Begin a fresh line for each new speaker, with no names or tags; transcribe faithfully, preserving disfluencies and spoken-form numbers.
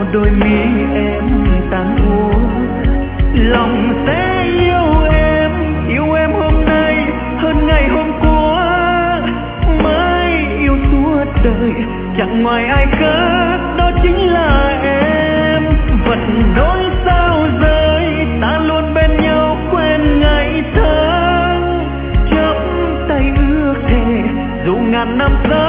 đôi mi em tan úa, lòng sẽ yêu em, yêu em hôm nay hơn ngày hôm qua, mới yêu suốt đời chẳng ngoài ai khác, đó chính là em. Vật đôi sao rơi, ta luôn bên nhau quên ngày tháng, chắp tay ước thề dù ngàn năm sau